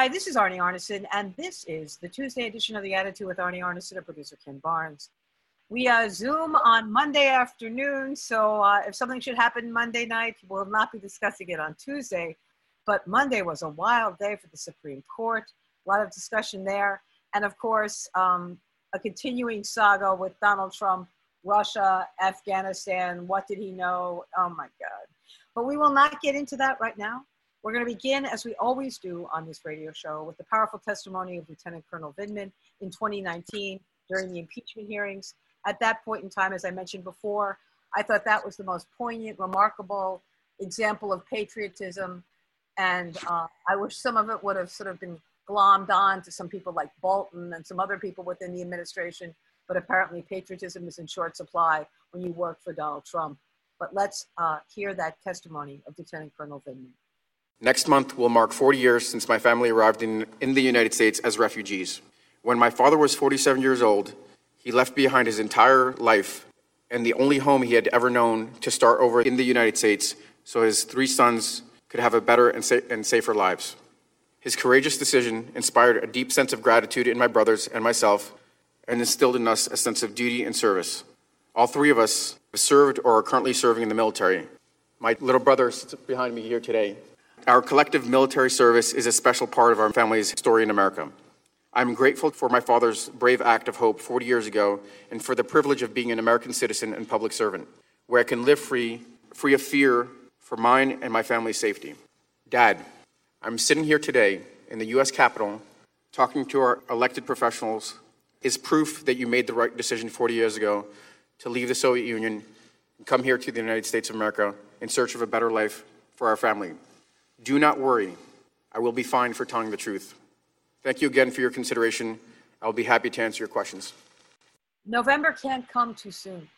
Hi, this is Arnie Arnesen, and this is the Tuesday edition of The Attitude with Arnie Arnesen and producer Ken Barnes. We Zoom on Monday afternoon, so if something should happen Monday night, we'll not be discussing it on Tuesday. But Monday was a wild day for the Supreme Court, a lot of discussion there. And of course, a continuing saga with Donald Trump, Russia, Afghanistan, what did he know? Oh my God. But we will not get into that right now. We're going to begin, as we always do on this radio show, with the powerful testimony of Lieutenant Colonel Vindman in 2019 during the impeachment hearings. At that point in time, as I mentioned before, I thought that was the most poignant, remarkable example of patriotism. And I wish some of it would have sort of been glommed on to some people like Bolton and some other people within the administration. But apparently patriotism is in short supply when you work for Donald Trump. But let's hear that testimony of Lieutenant Colonel Vindman. Next month will mark 40 years since my family arrived in the United States as refugees. When my father was 47 years old, he left behind his entire life and the only home he had ever known to start over in the United States so his 3 sons could have a better and safer lives. His courageous decision inspired a deep sense of gratitude in my brothers and myself and instilled in us a sense of duty and service. All 3 of us have served or are currently serving in the military. My little brother sits behind me here today. Our collective military service is a special part of our family's story in America. I'm grateful for my father's brave act of hope 40 years ago and for the privilege of being an American citizen and public servant, where I can live free of fear for mine and my family's safety. Dad, I'm sitting here today in the U.S. Capitol talking to our elected professionals is proof that you made the right decision 40 years ago to leave the Soviet Union and come here to the United States of America in search of a better life for our family. Do not worry. I will be fine for telling the truth. Thank you again for your consideration. I'll be happy to answer your questions. November can't come too soon.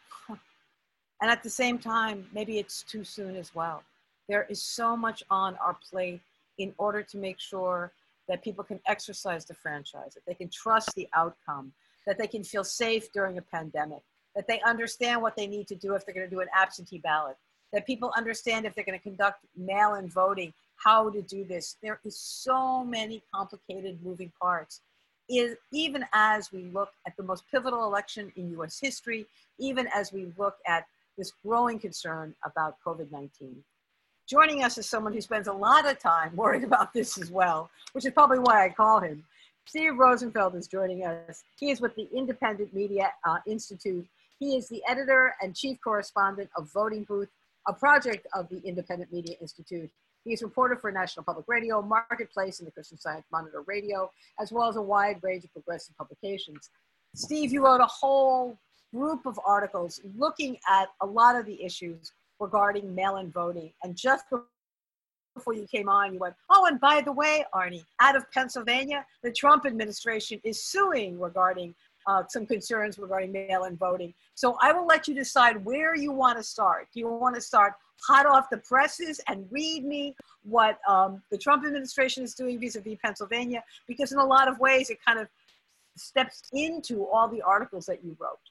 And at the same time, maybe it's too soon as well. There is so much on our plate in order to make sure that people can exercise the franchise, that they can trust the outcome, that they can feel safe during a pandemic, that they understand what they need to do if they're going to do an absentee ballot, that people understand if they're going to conduct mail-in voting, how to do this. There is so many complicated moving parts. Even as we look at the most pivotal election in US history, even as we look at this growing concern about COVID-19. Joining us is someone who spends a lot of time worrying about this as well, which is probably why I call him. Steve Rosenfeld is joining us. He is with the Independent Media Institute. He is the editor and chief correspondent of Voting Booth, a project of the Independent Media Institute. He is reporter for National Public Radio, Marketplace, and the Christian Science Monitor Radio, as well as a wide range of progressive publications. Steve, you wrote a whole group of articles looking at a lot of the issues regarding mail-in voting. And just before you came on, you went, oh, and by the way, Arnie, out of Pennsylvania, the Trump administration is suing regarding some concerns regarding mail-in voting. So I will let you decide where you want to start. Do you want to start hot off the presses and read me what the Trump administration is doing vis-a-vis Pennsylvania? Because in a lot of ways, it kind of steps into all the articles that you wrote.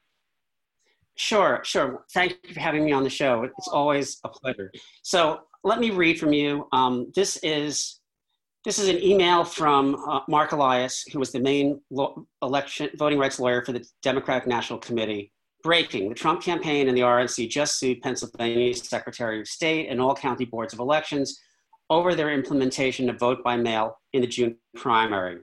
Sure. Thank you for having me on the show. It's always a pleasure. So let me read from you. This is an email from Mark Elias, who was the main voting rights lawyer for the Democratic National Committee. Breaking: the Trump campaign and the RNC just sued Pennsylvania's Secretary of State and all county boards of elections over their implementation of vote by mail in the June primary.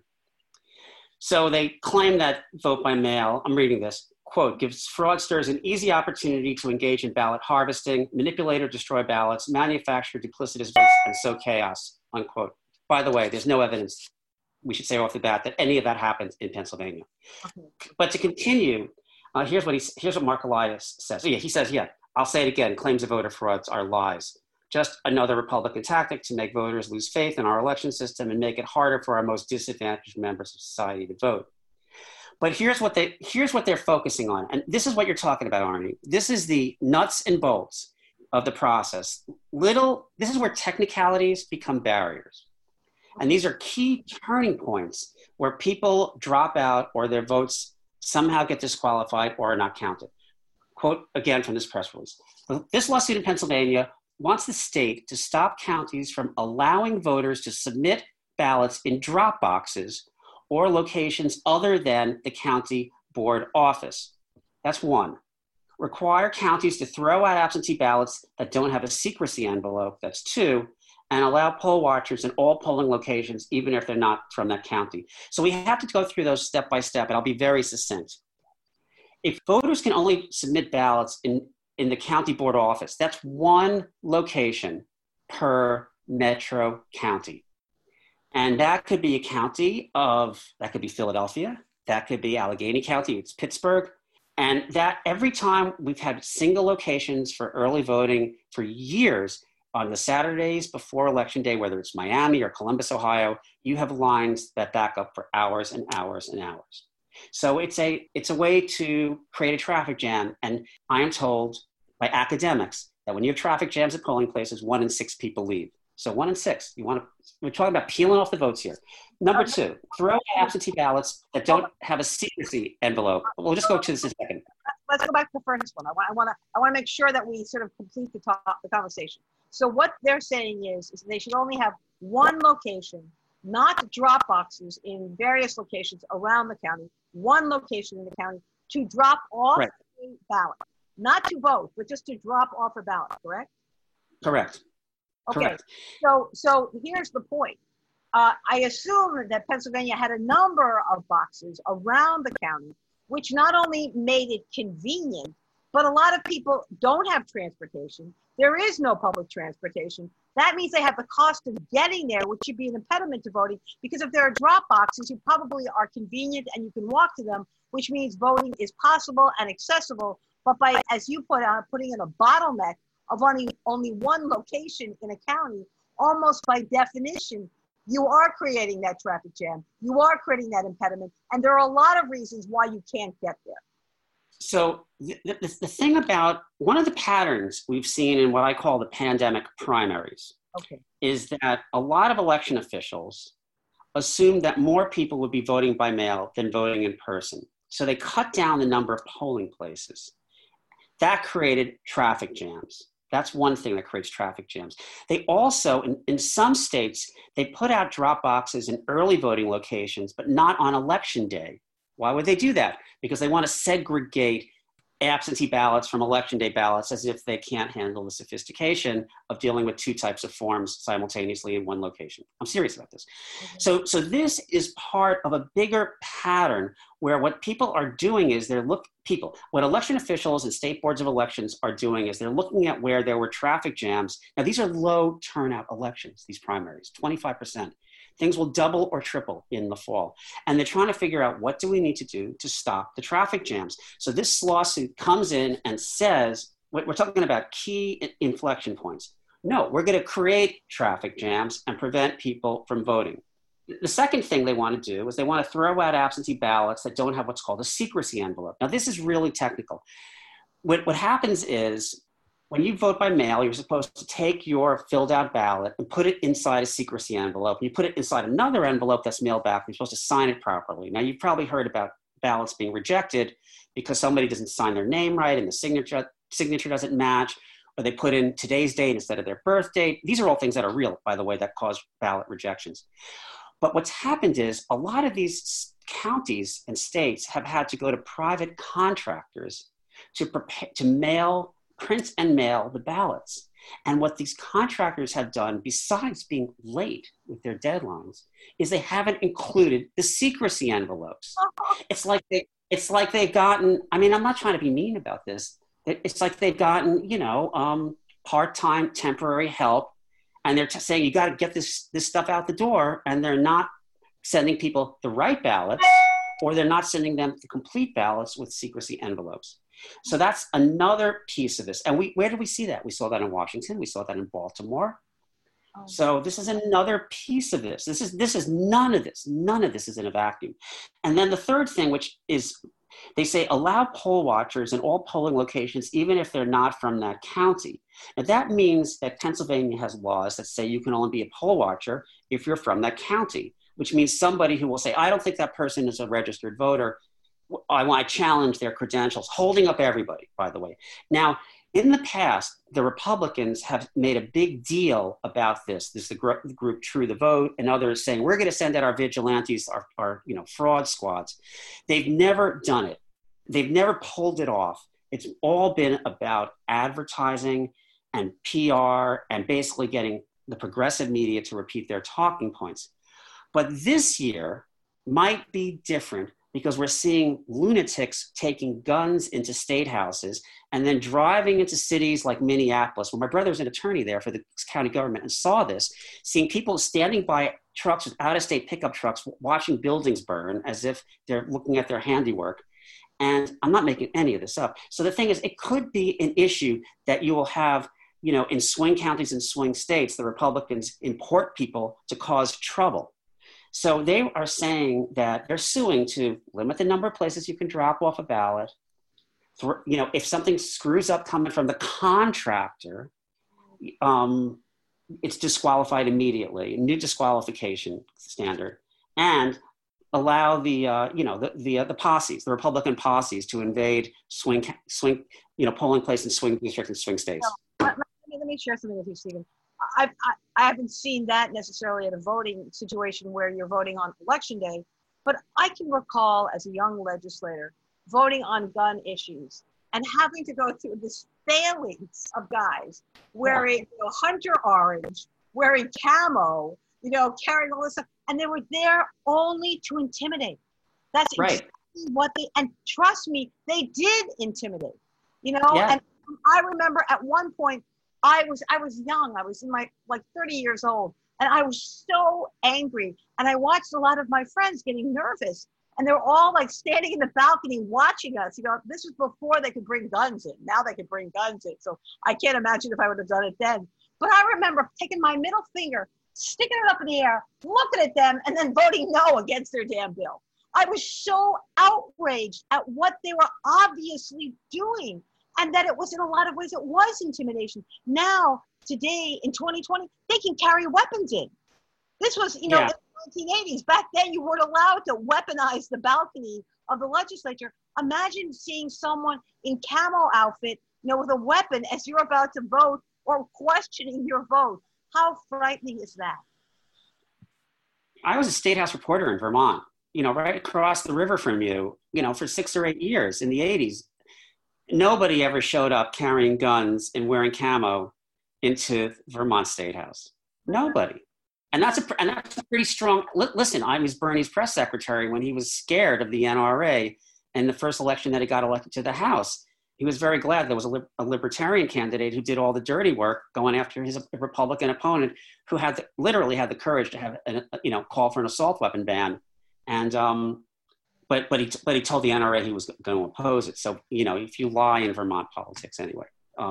So they claim that vote by mail, I'm reading this, quote, gives fraudsters an easy opportunity to engage in ballot harvesting, manipulate or destroy ballots, manufacture duplicitous votes, and sow chaos, unquote. By the way, there's no evidence, we should say off the bat, that any of that happened in Pennsylvania. Okay. But to continue, here's what Mark Elias says. So he says, I'll say it again, claims of voter frauds are lies. Just another Republican tactic to make voters lose faith in our election system and make it harder for our most disadvantaged members of society to vote. But here's what they're focusing on. And this is what you're talking about, Arnie. This is the nuts and bolts of the process. This is where technicalities become barriers. And these are key turning points where people drop out or their votes somehow get disqualified or are not counted. Quote again from this press release. This lawsuit in Pennsylvania wants the state to stop counties from allowing voters to submit ballots in drop boxes or locations other than the county board office. That's one. Require counties to throw out absentee ballots that don't have a secrecy envelope. That's two. And allow poll watchers in all polling locations, even if they're not from that county. So we have to go through those step by step, and I'll be very succinct. If voters can only submit ballots in the county board office, that's one location per metro county. And that could be a county that could be Philadelphia, that could be Allegheny County, it's Pittsburgh. And that every time we've had single locations for early voting for years, on the Saturdays before Election Day, whether it's Miami or Columbus, Ohio, you have lines that back up for hours and hours and hours. So it's a way to create a traffic jam. And I am told by academics that when you have traffic jams at polling places, 1 in 6 people leave. So 1 in 6, we're talking about peeling off the votes here. Number two, throw out absentee ballots that don't have a secrecy envelope. We'll just go to this in a second. Let's go back to the first one. I want to make sure that we sort of complete the conversation. So what they're saying is they should only have one location, not drop boxes in various locations around the county, one location in the county to drop off a ballot, not to vote, but just to drop off a ballot, correct? Correct. Okay, correct. So here's the point. I assume that Pennsylvania had a number of boxes around the county, which not only made it convenient, but a lot of people don't have transportation. There is no public transportation. That means they have the cost of getting there, which should be an impediment to voting, because if there are drop boxes, you probably are convenient and you can walk to them, which means voting is possible and accessible. But by, as you put out, putting in a bottleneck of only one location in a county, almost by definition, you are creating that traffic jam. You are creating that impediment. And there are a lot of reasons why you can't get there. So the thing about one of the patterns we've seen in what I call the pandemic primaries is that a lot of election officials assumed that more people would be voting by mail than voting in person. So they cut down the number of polling places. That created traffic jams. That's one thing that creates traffic jams. They also, in some states, they put out drop boxes in early voting locations, but not on election day. Why would they do that? Because they want to segregate absentee ballots from election day ballots, as if they can't handle the sophistication of dealing with two types of forms simultaneously in one location. I'm serious about this. So this is part of a bigger pattern where what people are doing is what election officials and state boards of elections are doing is they're looking at where there were traffic jams. Now, these are low turnout elections, these primaries, 25%. Things will double or triple in the fall. And they're trying to figure out, what do we need to do to stop the traffic jams? So this lawsuit comes in and says, we're talking about key inflection points. No, we're going to create traffic jams and prevent people from voting. The second thing they want to do is they want to throw out absentee ballots that don't have what's called a secrecy envelope. Now, this is really technical. What happens is, when you vote by mail, you're supposed to take your filled out ballot and put it inside a secrecy envelope. You put it inside another envelope that's mailed back. You're supposed to sign it properly. Now, you've probably heard about ballots being rejected because somebody doesn't sign their name right and the signature doesn't match, or they put in today's date instead of their birth date. These are all things that are real, by the way, that cause ballot rejections. But what's happened is a lot of these counties and states have had to go to private contractors to print and mail the ballots. And what these contractors have done, besides being late with their deadlines, is they haven't included the secrecy envelopes. It's like they've gotten, I mean, I'm not trying to be mean about this. It's like they've gotten, part-time temporary help, and they're saying, you got to get this stuff out the door, and they're not sending people the right ballots, or they're not sending them the complete ballots with secrecy envelopes. So that's another piece of this. And where did we see that? We saw that in Washington. We saw that in Baltimore. So this is another piece of this. This is none of this is in a vacuum. And then the third thing, which is, they say, allow poll watchers in all polling locations, even if they're not from that county. Now that means that Pennsylvania has laws that say you can only be a poll watcher if you're from that county, which means somebody who will say, I don't think that person is a registered voter, I challenge their credentials, holding up everybody, by the way. Now, in the past, the Republicans have made a big deal about this. There's the group True the Vote and others saying, we're going to send out our vigilantes, our fraud squads. They've never done it. They've never pulled it off. It's all been about advertising and PR and basically getting the progressive media to repeat their talking points. But this year might be different because we're seeing lunatics taking guns into state houses and then driving into cities like Minneapolis, where my brother was an attorney there for the county government and saw this, seeing people standing by trucks with out-of-state pickup trucks, watching buildings burn as if they're looking at their handiwork. And I'm not making any of this up. So the thing is, it could be an issue that you will have, in swing counties and swing states, the Republicans import people to cause trouble. So they are saying that they're suing to limit the number of places you can drop off a ballot. If something screws up coming from the contractor, it's disqualified immediately, new disqualification standard, and allow the posses, the Republican posses, to invade swing polling place in swing districts and swing states. Let me share something with you, Stephen. I haven't seen that necessarily at a voting situation where you're voting on election day, but I can recall as a young legislator voting on gun issues and having to go through this phalanx of guys wearing hunter orange, wearing camo, carrying all this stuff, and they were there only to intimidate. That's right. Exactly what and trust me, they did intimidate. Yeah. And I remember at one point, I was young. I was in my 30 years old, and I was so angry. And I watched a lot of my friends getting nervous, and they were all standing in the balcony watching us. This was before they could bring guns in. Now they could bring guns in. So I can't imagine if I would have done it then. But I remember taking my middle finger, sticking it up in the air, looking at them, and then voting no against their damn bill. I was so outraged at what they were obviously doing. And that it was, in a lot of ways, it was intimidation. Now, today, in 2020, they can carry weapons in. This was, in the 1980s. Back then, you weren't allowed to weaponize the balcony of the legislature. Imagine seeing someone in camo outfit, with a weapon as you're about to vote or questioning your vote. How frightening is that? I was a State House reporter in Vermont, right across the river from you, for 6 or 8 years in the 80s. Nobody ever showed up carrying guns and wearing camo into Vermont State House. Nobody. And that's a pretty strong, listen, I was Bernie's press secretary when he was scared of the NRA in the first election that he got elected to the House. He was very glad there was a libertarian candidate who did all the dirty work going after his Republican opponent, who literally had the courage to have call for an assault weapon ban. And, But he told the NRA he was going to oppose it. So, if you lie in Vermont politics anyway, But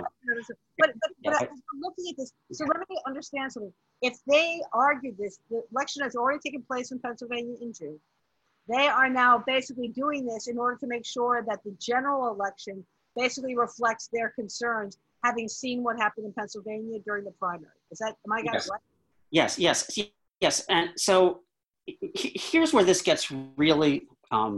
I'm looking at this. So let me understand something. If they argued this, the election has already taken place in Pennsylvania in June. They are now basically doing this in order to make sure that the general election basically reflects their concerns, having seen what happened in Pennsylvania during the primary. Am I got it right? Yes. And so here's where this gets really,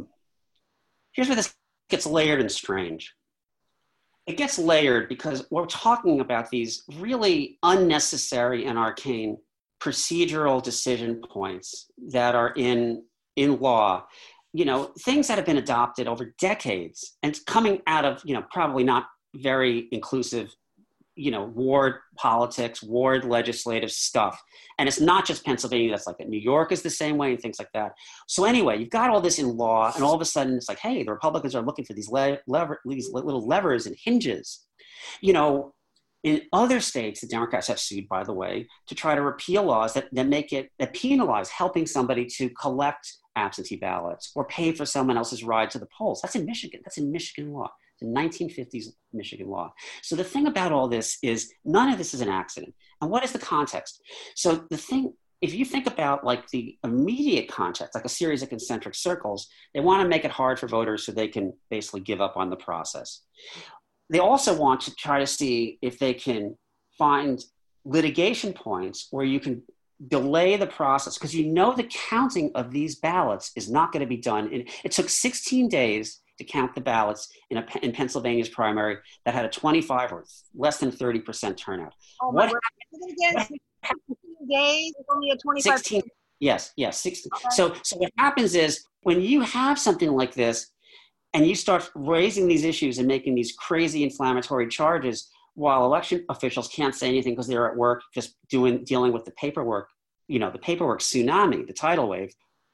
layered and strange. It gets layered because we're talking about these really unnecessary and arcane procedural decision points that are in law, things that have been adopted over decades and coming out of, probably not very inclusive, ward politics, ward legislative stuff. And it's not just Pennsylvania that's like that. New York is the same way and things like that. So anyway, you've got all this in law, and all of a sudden it's like, hey, the Republicans are looking for these little levers and hinges. In other states, the Democrats have sued, by the way, to try to repeal laws that penalize helping somebody to collect absentee ballots or pay for someone else's ride to the polls. That's in Michigan. That's in Michigan law. The 1950s Michigan law. So the thing about all this is none of this is an accident. And what is the context? So if you think about the immediate context, like a series of concentric circles, they want to make it hard for voters so they can basically give up on the process. They also want to try to see if they can find litigation points where you can delay the process, because the counting of these ballots is not going to be done. It took 16 days to count the ballots in Pennsylvania's primary that had a 25 or less than 30% turnout. Oh my word. Again, 16 days, only a 25%. 16, yes, 16. Okay. So what happens is when you have something like this and you start raising these issues and making these crazy inflammatory charges while election officials can't say anything because they're at work just dealing with the paperwork, the paperwork tsunami, the tidal wave,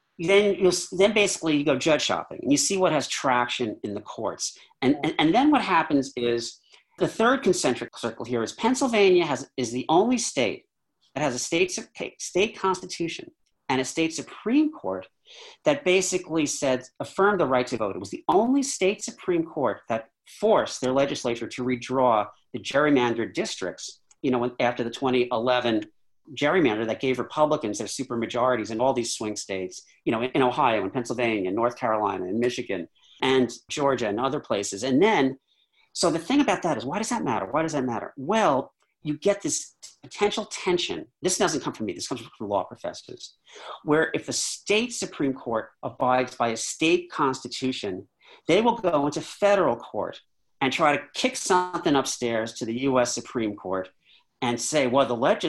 then basically you go judge shopping and you see what has traction in the courts. And then what happens is the third concentric circle here is Pennsylvania is the only state that has a state constitution and a state Supreme Court that basically affirmed the right to vote. It was the only state Supreme Court that forced their legislature to redraw the gerrymandered districts, after the 2011 gerrymander that gave Republicans their supermajorities in all these swing states, in Ohio and Pennsylvania, North Carolina and Michigan and Georgia and other places. And then, so the thing about that is, why does that matter? Why does that matter? Well, you get this potential tension. This doesn't come from me. This comes from law professors, where if the state Supreme Court abides by a state constitution, they will go into federal court and try to kick something upstairs to the U.S. Supreme Court and say, well,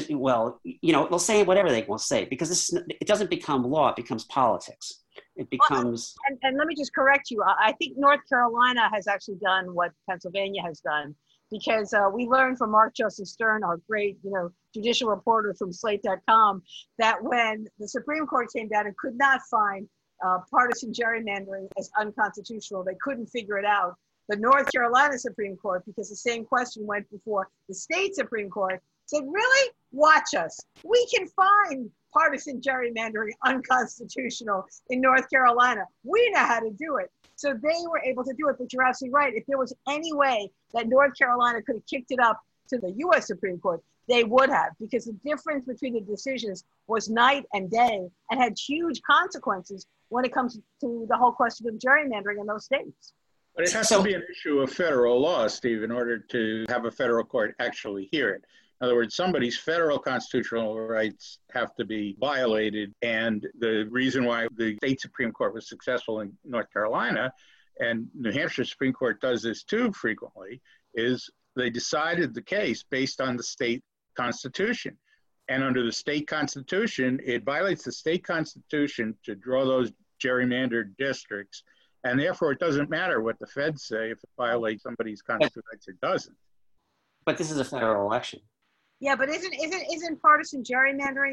they'll say whatever they will say, because it doesn't become law, it becomes politics. It becomes... And let me just correct you. I think North Carolina has actually done what Pennsylvania has done, because we learned from Mark Joseph Stern, our great, judicial reporter from Slate.com, that when the Supreme Court came down and could not find partisan gerrymandering as unconstitutional, they couldn't figure it out. The North Carolina Supreme Court, because the same question went before the state Supreme Court, said, really? Watch us. We can find partisan gerrymandering unconstitutional in North Carolina. We know how to do it. So they were able to do it, but you're absolutely right. If there was any way that North Carolina could have kicked it up to the U.S. Supreme Court, they would have, because the difference between the decisions was night and day and had huge consequences when it comes to the whole question of gerrymandering in those states. But it has to be an issue of federal law, Steve, in order to have a federal court actually hear it. In other words, somebody's federal constitutional rights have to be violated. And the reason why the state Supreme Court was successful in North Carolina, and New Hampshire Supreme Court does this too frequently, is they decided the case based on the state constitution. And under the state constitution, it violates the state constitution to draw those gerrymandered districts. And therefore, it doesn't matter what the feds say. If it violates somebody's constitutional rights, it doesn't. But this is a federal election. Yeah, but isn't partisan gerrymandering?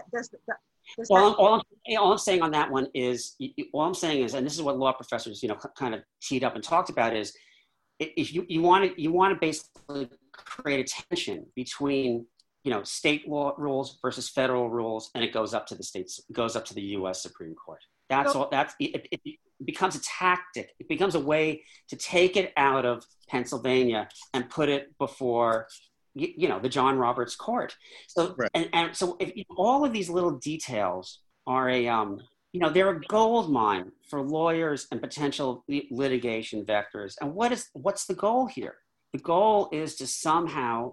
All I'm saying on that one is, and this is what law professors, kind of teed up and talked about, is if you want to basically create a tension between state law rules versus federal rules, and it goes up to the U.S. Supreme Court. That's all. It becomes a tactic. It becomes a way to take it out of Pennsylvania and put it before the John Roberts Court. So right. and so if all of these little details are they're a gold mine for lawyers and potential litigation vectors. And what's the goal here? The goal is to somehow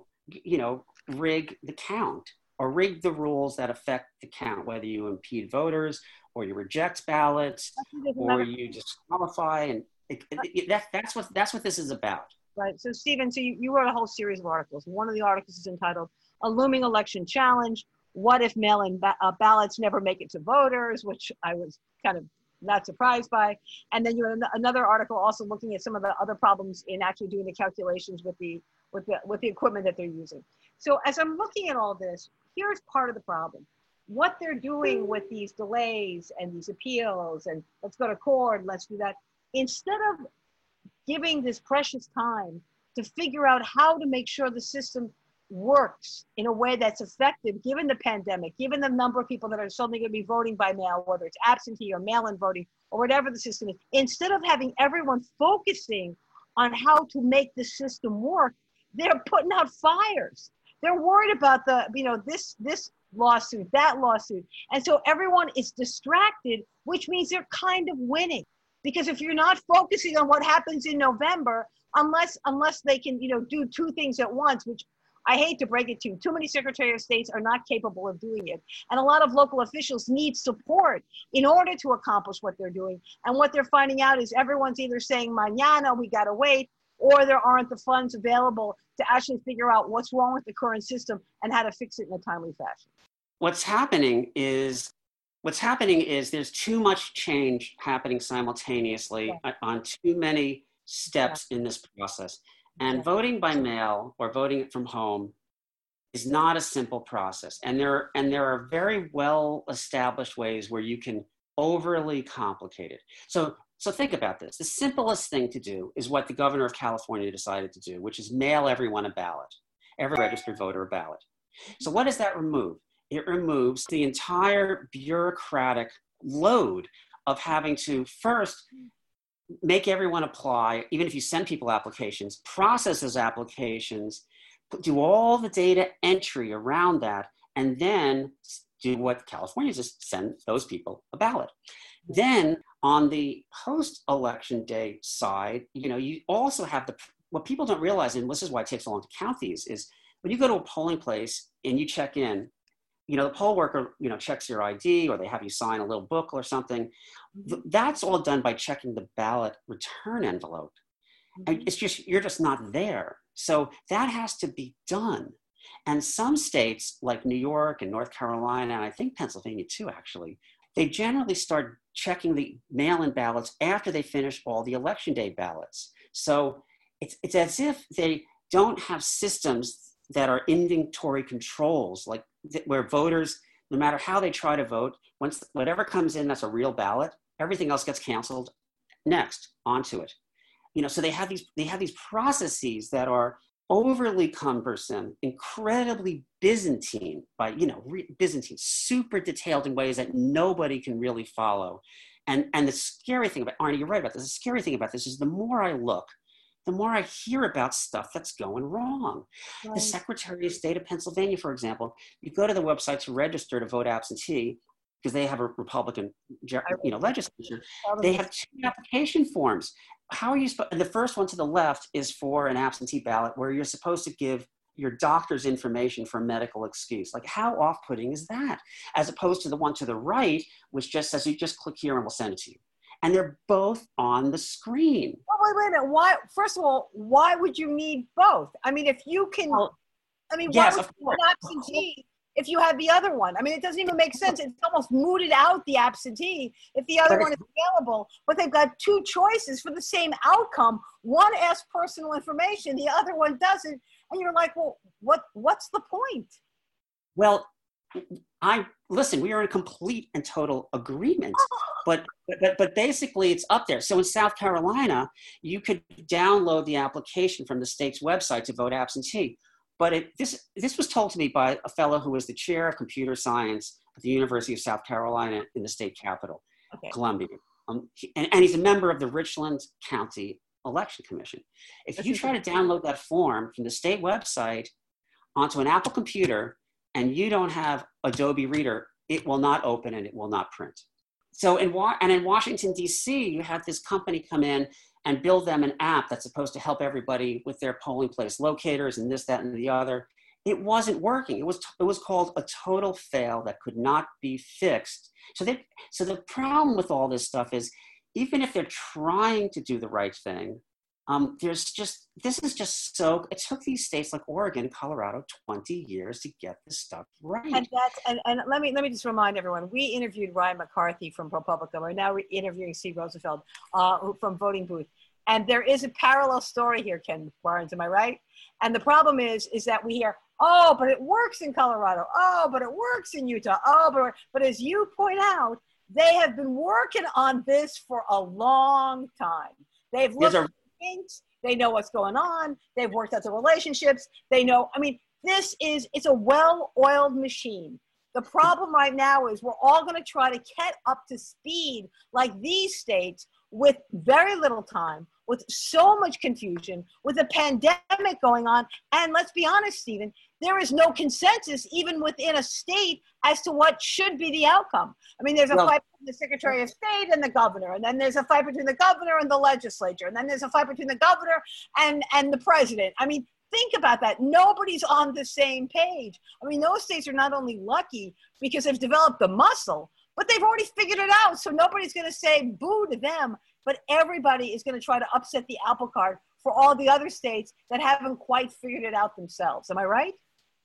rig the count or rig the rules that affect the count, whether you impede voters or you reject ballots or you disqualify, and that's what this is about. Right. So, Stephen, you wrote a whole series of articles. One of the articles is entitled "A Looming Election Challenge: What If Mail-in Ballots Never Make It to Voters," which I was kind of not surprised by. And then you had another article also looking at some of the other problems in actually doing the calculations with the equipment that they're using. So, as I'm looking at all this, here's part of the problem. What they're doing with these delays and these appeals and let's go to court, let's do that, instead of giving this precious time to figure out how to make sure the system works in a way that's effective, given the pandemic, given the number of people that are suddenly going to be voting by mail, whether it's absentee or mail-in voting or whatever the system is, instead of having everyone focusing on how to make the system work, they're putting out fires. They're worried about this lawsuit, that lawsuit. And so everyone is distracted, which means they're kind of winning. Because if you're not focusing on what happens in November, unless they can, do two things at once, which I hate to break it to you, too many Secretary of States are not capable of doing it. And a lot of local officials need support in order to accomplish what they're doing. And what they're finding out is everyone's either saying, mañana, we got to wait, or there aren't the funds available to actually figure out what's wrong with the current system and how to fix it in a timely fashion. What's happening is there's too much change happening simultaneously on too many steps in this process. And voting by mail or voting from home is not a simple process. And there are very well established ways where you can overly complicate it. So think about this. The simplest thing to do is what the governor of California decided to do, which is mail everyone a ballot, every registered voter a ballot. So what does that remove? It removes the entire bureaucratic load of having to first make everyone apply, even if you send people applications, process those applications, do all the data entry around that, and then do what California just send those people a ballot. Then on the post-election day side, you also have what people don't realize, and this is why it takes so long to count these, is when you go to a polling place and you check in, the poll worker, checks your ID, or they have you sign a little book or something. That's all done by checking the ballot return envelope. And you're just not there. So that has to be done. And some states like New York and North Carolina, and I think Pennsylvania too, actually, they generally start checking the mail-in ballots after they finish all the election day ballots. So it's as if they don't have systems that are inventory controls, like where voters, no matter how they try to vote, once whatever comes in that's a real ballot, everything else gets canceled. Next, onto it. So they have these processes that are overly cumbersome, incredibly Byzantine, Byzantine, super detailed in ways that nobody can really follow. And the scary thing about, Arnie, you're right about this. The scary thing about this is the more I look, the more I hear about stuff that's going wrong. Right. The Secretary of State of Pennsylvania, for example, you go to the website to register to vote absentee, because they have a Republican, legislature. They have 2 application forms. How are you supposed? The first one to the left is for an absentee ballot, where you're supposed to give your doctor's information for a medical excuse. Like, how off-putting is that? As opposed to the one to the right, which just says, you just click here and we'll send it to you. And they're both on the screen. Oh, wait a minute. Why? First of all, why would you need both? I mean, if you can, why would you need absentee if you have the other one? I mean, it doesn't even make sense. It's almost mooted out the absentee if the other one is available. But they've got 2 choices for the same outcome. One asks personal information, the other one doesn't. And you're like, well, what's the point? Well, listen, we are in complete and total agreement, but basically it's up there. So in South Carolina, you could download the application from the state's website to vote absentee. But this was told to me by a fellow who was the chair of computer science at the University of South Carolina in the state capital, Columbia. And he's a member of the Richland County Election Commission. If you try to download that form from the state website onto an Apple computer, and you don't have Adobe Reader, it will not open and it will not print. So in Washington, D.C., you have this company come in and build them an app that's supposed to help everybody with their polling place locators and this, that, and the other. It wasn't working. It was called a total fail that could not be fixed. So the problem with all this stuff is, even if they're trying to do the right thing, it took these states like Oregon, Colorado, 20 years to get this stuff right. And let me just remind everyone, we interviewed Ryan McCarthy from ProPublica. We're now interviewing Steve Rosenfeld from Voting Booth. And there is a parallel story here, Ken Barnes, am I right? And the problem is that we hear, oh, but it works in Colorado. Oh, but it works in Utah. Oh, but as you point out, they have been working on this for a long time. They've looked at things. They know what's going on. They've worked out the relationships. They know, it's a well-oiled machine. The problem right now is we're all going to try to get up to speed like these states with very little time, with so much confusion, with a pandemic going on. And let's be honest, Stephen, there is no consensus even within a state as to what should be the outcome. There's a fight between the Secretary of State and the governor, and then there's a fight between the governor and the legislature, and then there's a fight between the governor and the president. think about that. Nobody's on the same page. I mean, those states are not only lucky because they've developed the muscle, but they've already figured it out. So nobody's going to say boo to them, but everybody is going to try to upset the apple cart for all the other states that haven't quite figured it out themselves. Am I right?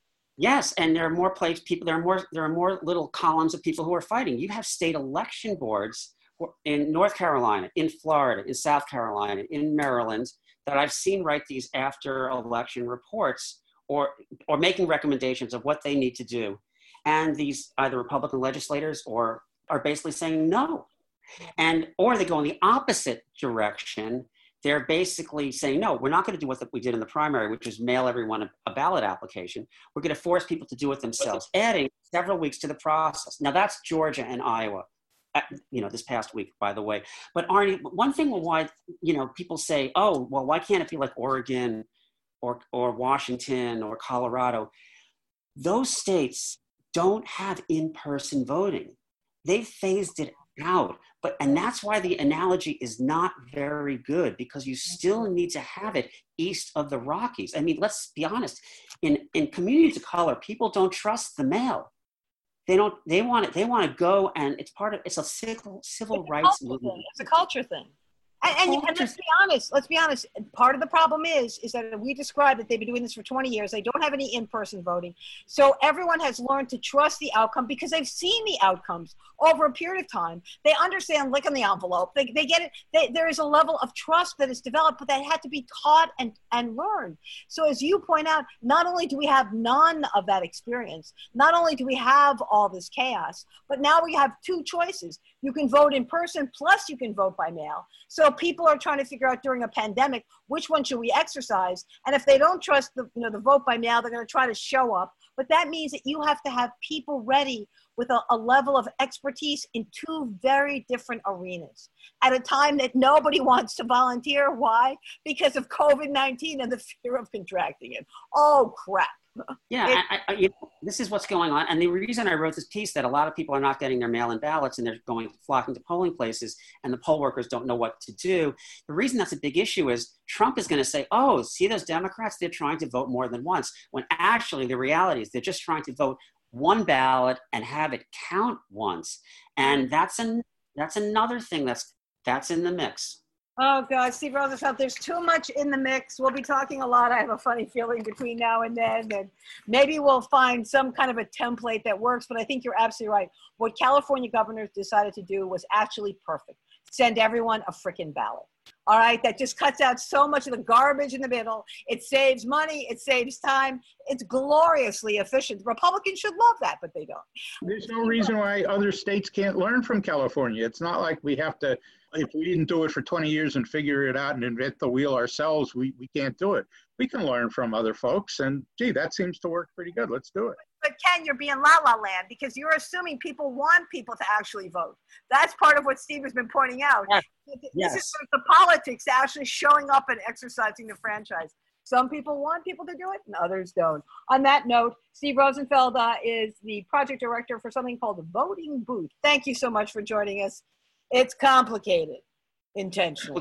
Yes, and there are more people. There are more little columns of people who are fighting. You have state election boards in North Carolina, in Florida, in South Carolina, in Maryland that I've seen write these after election reports or making recommendations of what they need to do. And these either Republican legislators or are basically saying no. Or they go in the opposite direction. They're basically saying, no, we're not going to do what we did in the primary, which is mail everyone a ballot application. We're going to force people to do it themselves, adding several weeks to the process. Now that's Georgia and Iowa, this past week, by the way. But Arnie, one thing why, people say, oh, well, why can't it be like Oregon or Washington or Colorado? Those states don't have in-person voting. They've phased it out. And that's why the analogy is not very good, because you still need to have it east of the Rockies. I mean, let's be honest. In communities of color, people don't trust the mail. They want to go, and it's a civil rights movement. It's a culture thing. And let's be honest. Part of the problem is that we described that they've been doing this for 20 years. They don't have any in-person voting. So everyone has learned to trust the outcome because they've seen the outcomes over a period of time. They understand licking the envelope. They get it. There is a level of trust that is developed, but that had to be taught and learned. So as you point out, not only do we have none of that experience, not only do we have all this chaos, but now we have two choices. You can vote in person, plus you can vote by mail. So people are trying to figure out during a pandemic, which one should we exercise? And if they don't trust the vote by mail, they're going to try to show up. But that means that you have to have people ready with a level of expertise in two very different arenas at a time that nobody wants to volunteer. Why? Because of COVID-19 and the fear of contracting it. Oh, crap. Yeah, this is what's going on. And the reason I wrote this piece that a lot of people are not getting their mail-in ballots and they're flocking to polling places and the poll workers don't know what to do. The reason that's a big issue is Trump is going to say, oh, see those Democrats, they're trying to vote more than once. When actually the reality is they're just trying to vote one ballot and have it count once. And that's another thing that's in the mix. Oh, God, Steve Rosenfeld, there's too much in the mix. We'll be talking a lot. I have a funny feeling between now and then. And maybe we'll find some kind of a template that works. But I think you're absolutely right. What California governors decided to do was actually perfect. Send everyone a frickin' ballot. All right, that just cuts out so much of the garbage in the middle. It saves money. It saves time. It's gloriously efficient. Republicans should love that, but they don't. There's no reason why other states can't learn from California. It's not like we have to, if we didn't do it for 20 years and figure it out and invent the wheel ourselves, we can't do it. We can learn from other folks, and gee, that seems to work pretty good. Let's do it. But Ken, you're being la-la land because you're assuming people want people to actually vote. That's part of what Steve has been pointing out. Yes. This is the politics actually showing up and exercising the franchise. Some people want people to do it and others don't. On that note, Steve Rosenfeld is the project director for something called the Voting Booth. Thank you so much for joining us. It's complicated, intentionally.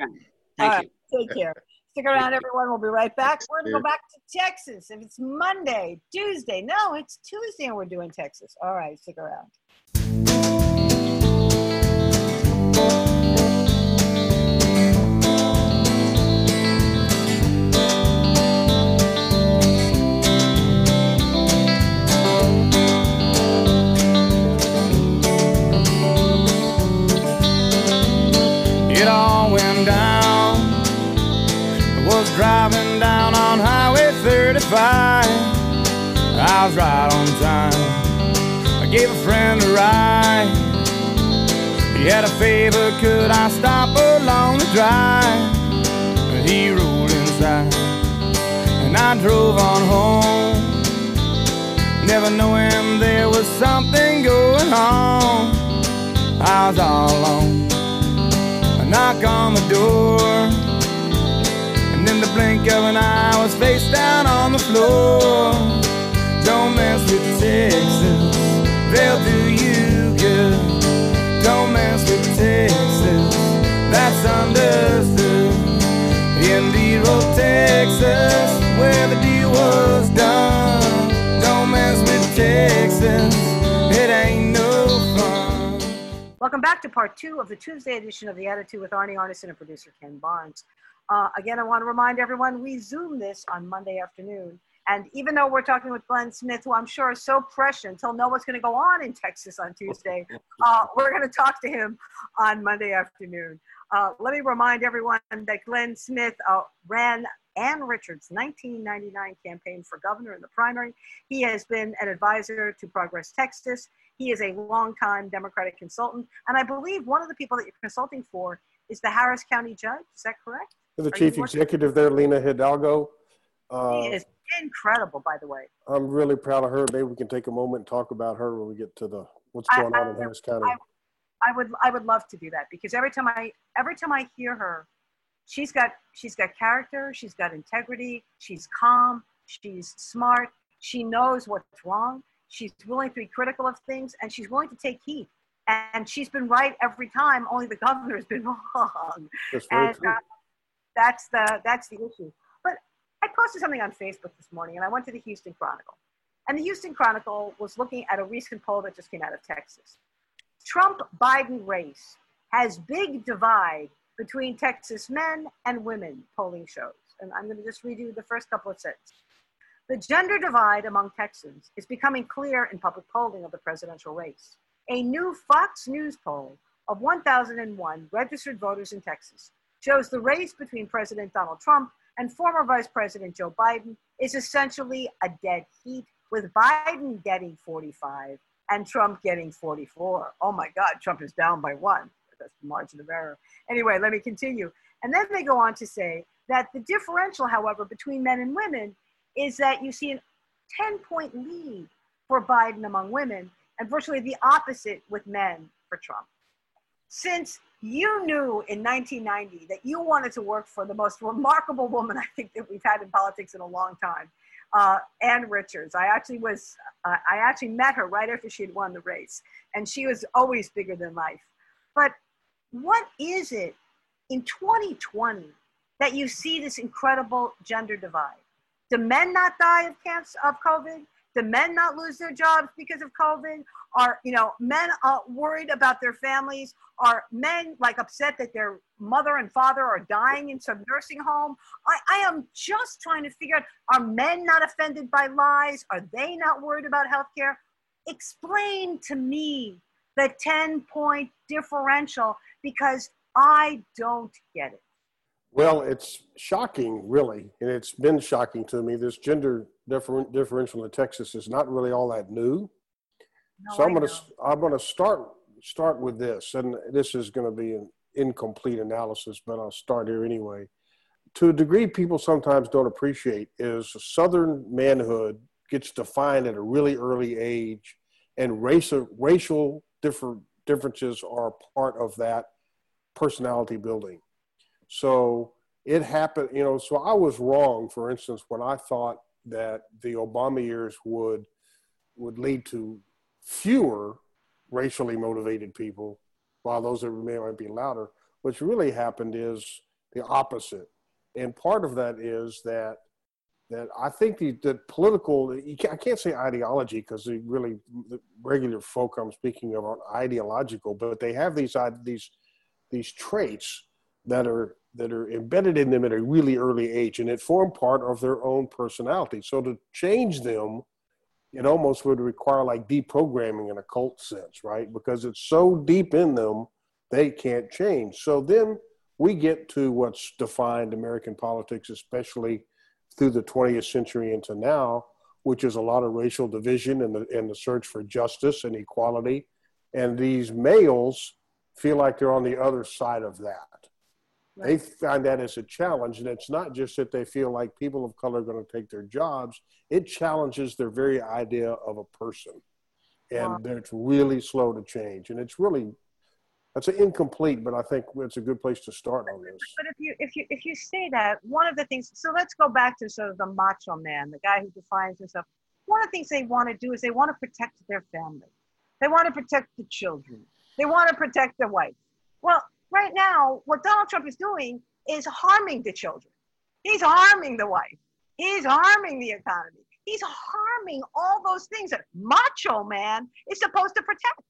Thank you. Take care. Stick around, everyone. We'll be right back. We're going to go back to Texas. If it's Monday, Tuesday. No, it's Tuesday and we're doing Texas. All right, stick around. It all went down. Was driving down on Highway 35. I was right on time. I gave a friend a ride. He had a favor, could I stop along the drive? He rolled inside and I drove on home, never knowing there was something going on. I was all alone. A knock on the door, in the blink of an eye, I was face down on the floor. Don't mess with Texas, they'll do you good. Don't mess with Texas, that's understood. In Leroy, Texas, where Welcome back to part 2 of the Tuesday edition of The Attitude with Arnie Arnesen and producer Ken Barnes. Again, I want to remind everyone, we Zoom this on Monday afternoon. And even though we're talking with Glenn Smith, who I'm sure is so prescient, he'll know what's going to go on in Texas on Tuesday, we're going to talk to him on Monday afternoon. Let me remind everyone that Glenn Smith ran Ann Richards' 1999 campaign for governor in the primary. He has been an advisor to Progress Texas. He is a longtime Democratic consultant. And I believe one of the people that you're consulting for is the Harris County judge. Is that correct? The chief executive there, Lena Hidalgo. She is incredible, by the way. I'm really proud of her. Maybe we can take a moment and talk about her when we get to what's going on in Harris County. I would love to do that, because every time I hear her, she's got character, she's got integrity, she's calm, she's smart, she knows what's wrong, she's willing to be critical of things, and she's willing to take heat. And she's been right every time, only the governor has been wrong. That's very true. That's the issue. But I posted something on Facebook this morning, and I went to the Houston Chronicle. And the Houston Chronicle was looking at a recent poll that just came out of Texas. Trump-Biden race has big divide between Texas men and women, polling shows. And I'm going to just read you the first couple of sentences. The gender divide among Texans is becoming clear in public polling of the presidential race. A new Fox News poll of 1,001 registered voters in Texas shows the race between President Donald Trump and former Vice President Joe Biden is essentially a dead heat, with Biden getting 45 and Trump getting 44. Oh my God, Trump is down by 1. That's the margin of error. Anyway, let me continue. And then they go on to say that the differential, however, between men and women is that you see a 10-point lead for Biden among women, and virtually the opposite with men for Trump. Since you knew in 1990 that you wanted to work for the most remarkable woman I think that we've had in politics in a long time, Ann Richards. I actually met her right after she had won the race, and she was always bigger than life. But what is it in 2020 that you see this incredible gender divide? Do men not die of cancer, of COVID? Do men not lose their jobs because of COVID? Are men worried about their families? Are men upset that their mother and father are dying in some nursing home? I am just trying to figure out, are men not offended by lies? Are they not worried about healthcare? Explain to me the 10-point differential, because I don't get it. Well, it's shocking, really, and it's been shocking to me. This gender differential in Texas is not really all that new. No, so I'm going to start with this, and this is going to be an incomplete analysis, but I'll start here anyway. To a degree, people sometimes don't appreciate is Southern manhood gets defined at a really early age, and racial differences are part of that personality building. So it happened, so I was wrong, for instance, when I thought that the Obama years would lead to fewer racially motivated people, while those that remain might be louder. What's really happened is the opposite. And part of that is that I think the political, I can't say ideology, because the regular folk I'm speaking of aren't ideological, but they have these traits that are embedded in them at a really early age, and it formed part of their own personality. So to change them, it almost would require deprogramming in a cult sense, right? Because it's so deep in them, they can't change. So then we get to what's defined American politics, especially through the 20th century into now, which is a lot of racial division and the search for justice and equality. And these males feel like they're on the other side of that. Right. They find that as a challenge, and it's not just that they feel like people of color are going to take their jobs. It challenges their very idea of a person, and it's really slow to change. And that's incomplete, but I think it's a good place to start on this. But if you say that, one of the things, so let's go back to sort of the macho man, the guy who defines himself. One of the things they want to do is they want to protect their family. They want to protect the children. They want to protect their wife. Well, right now, what Donald Trump is doing is harming the children. He's harming the wife. He's harming the economy. He's harming all those things that macho man is supposed to protect.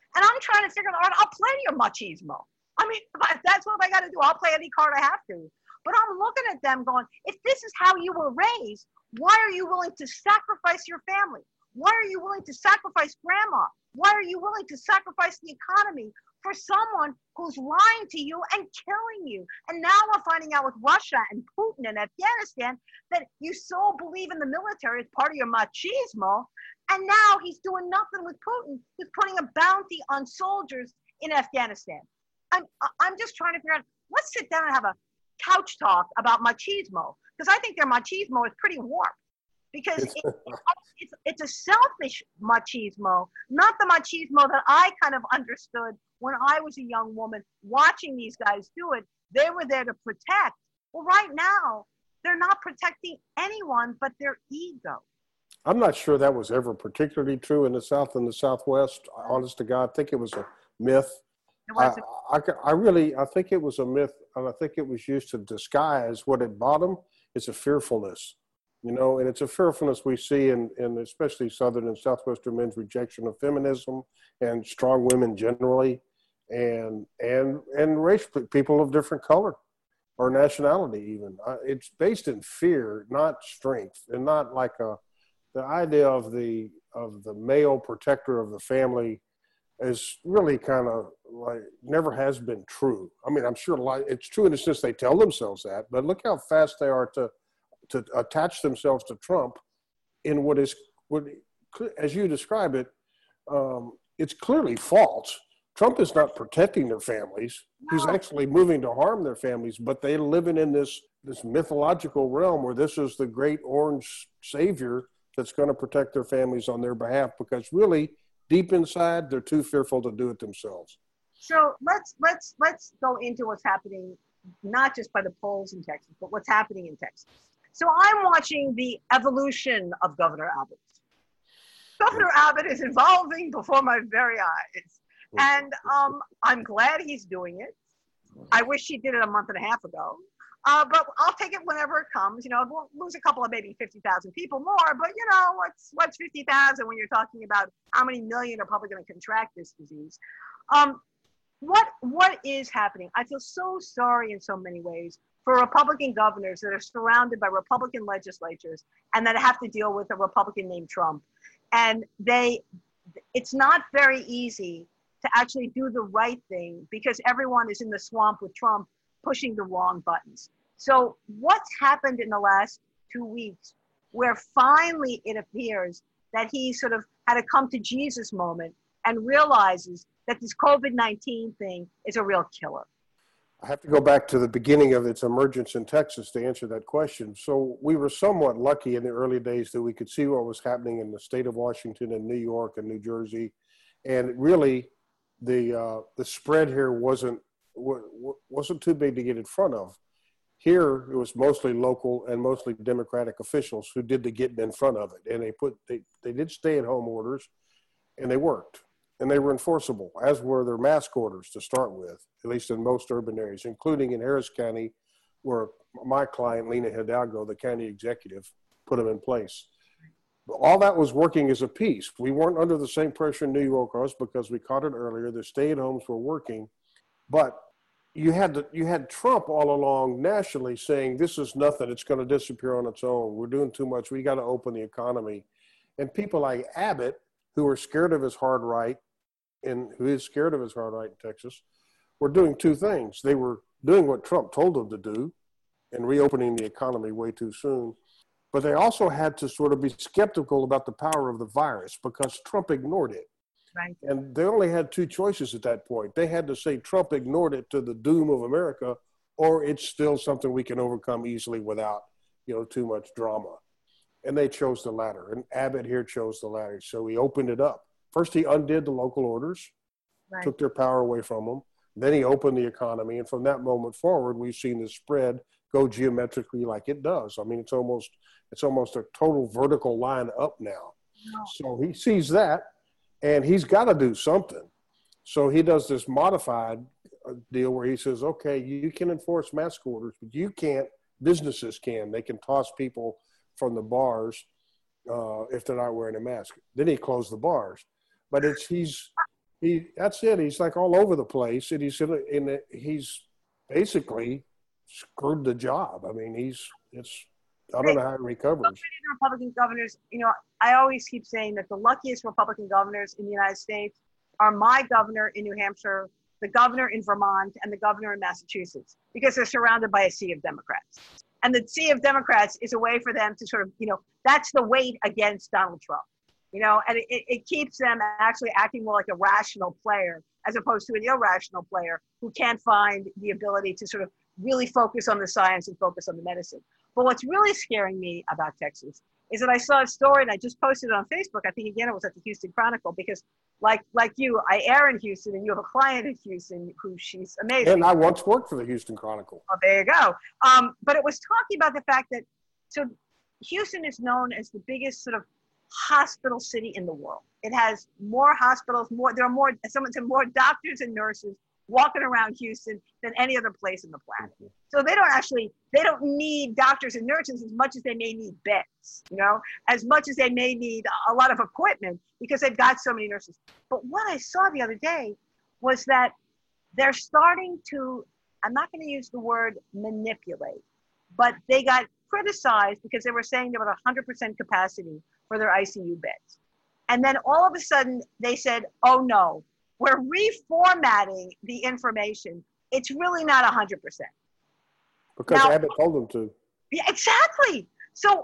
And I'm trying to figure out, I'll play your machismo. I mean, if that's what I got to do, I'll play any card I have to. But I'm looking at them going, if this is how you were raised, why are you willing to sacrifice your family? Why are you willing to sacrifice grandma? Why are you willing to sacrifice the economy for someone who's lying to you and killing you? And now we're finding out with Russia and Putin and Afghanistan that you so believe in the military as part of your machismo. And now he's doing nothing with Putin. He's putting a bounty on soldiers in Afghanistan. I'm just trying to figure out, let's sit down and have a couch talk about machismo, because I think their machismo is pretty warped, because it's a selfish machismo, not the machismo that I kind of understood when I was a young woman watching these guys do it. They were there to protect. Well, right now, they're not protecting anyone but their ego. I'm not sure that was ever particularly true in the South and the Southwest. Honest to God, I think it was a myth. I think it was a myth, and I think it was used to disguise what at bottom is a fearfulness, and it's a fearfulness we see in especially Southern and Southwestern men's rejection of feminism and strong women generally, and race people of different color or nationality even. It's based in fear, not strength, and not like the idea of the male protector of the family is really kind of like never has been true. I mean, I'm sure it's true in the sense they tell themselves that, but look how fast they are to attach themselves to Trump in what as you describe it, it's clearly false. Trump is not protecting their families. He's actually moving to harm their families, but they're living in this mythological realm where this is the great orange savior that's going to protect their families on their behalf, because really, deep inside, they're too fearful to do it themselves. So let's go into what's happening, not just by the polls in Texas, but what's happening in Texas. So I'm watching the evolution of Governor Abbott. Governor Abbott is evolving before my very eyes. And I'm glad he's doing it. I wish he did it a month and a half ago. But I'll take it whenever it comes. We'll lose a couple of maybe 50,000 people more, but what's 50,000 when you're talking about how many million are probably going to contract this disease? What is happening? I feel so sorry in so many ways for Republican governors that are surrounded by Republican legislatures and that have to deal with a Republican named Trump. And it's not very easy to actually do the right thing because everyone is in the swamp with Trump pushing the wrong buttons. So what's happened in the last 2 weeks where finally it appears that he sort of had a come to Jesus moment and realizes that this COVID-19 thing is a real killer? I have to go back to the beginning of its emergence in Texas to answer that question. So we were somewhat lucky in the early days that we could see what was happening in the state of Washington and New York and New Jersey. And really the spread here wasn't too big to get in front of. Here, it was mostly local and mostly Democratic officials who did the getting in front of it. And they did stay-at-home orders, and they worked. And they were enforceable, as were their mask orders to start with, at least in most urban areas, including in Harris County, where my client, Lena Hidalgo, the county executive, put them in place. All that was working as a piece. We weren't under the same pressure in New York was because we caught it earlier. The stay-at-homes were working, but you had Trump all along nationally saying, this is nothing, it's going to disappear on its own. We're doing too much. We got to open the economy. And people like Abbott, who are scared of his hard right, and who is scared of his hard right in Texas, were doing two things. They were doing what Trump told them to do and reopening the economy way too soon. But they also had to sort of be skeptical about the power of the virus because Trump ignored it. Right. And they only had two choices at that point. They had to say Trump ignored it to the doom of America, or it's still something we can overcome easily without, too much drama. And they chose the latter. And Abbott here chose the latter. So he opened it up. First, he undid the local orders, Right. took their power away from them. Then he opened the economy. And from that moment forward, we've seen the spread go geometrically like it does. I mean, it's almost a total vertical line up now. No. So he sees that, and he's got to do something. So he does this modified deal where he says, okay, you can enforce mask orders, but you can't. Businesses can. They can toss people from the bars if they're not wearing a mask. Then he closed the bars. But he's That's it. He's like all over the place, and he's basically screwed the job. I mean, I don't know how he recovers. So many of the Republican governors, I always keep saying that the luckiest Republican governors in the United States are my governor in New Hampshire, the governor in Vermont, and the governor in Massachusetts, because they're surrounded by a sea of Democrats. And the sea of Democrats is a way for them to sort of, that's the weight against Donald Trump, and it keeps them actually acting more like a rational player as opposed to an irrational player who can't find the ability to sort of really focus on the science and focus on the medicine. But what's really scaring me about Texas is that I saw a story, and I just posted it on Facebook. I think, again, it was at the Houston Chronicle, because like you, I air in Houston, and you have a client in Houston who she's amazing. And I once worked for the Houston Chronicle. Oh, there you go. But it was talking about the fact that, so Houston is known as the biggest sort of hospital city in the world. It has more hospitals, there are more doctors and nurses walking around Houston than any other place on the planet. So they don't need doctors and nurses as much as they may need beds, as much as they may need a lot of equipment, because they've got so many nurses. But what I saw the other day was that they're starting to, I'm not going to use the word manipulate, but they got criticized because they were saying they were at 100% capacity for their ICU beds. And then all of a sudden they said, oh no, we're reformatting the information. It's really not 100%. Because now, Abbott told them to. Yeah, exactly. So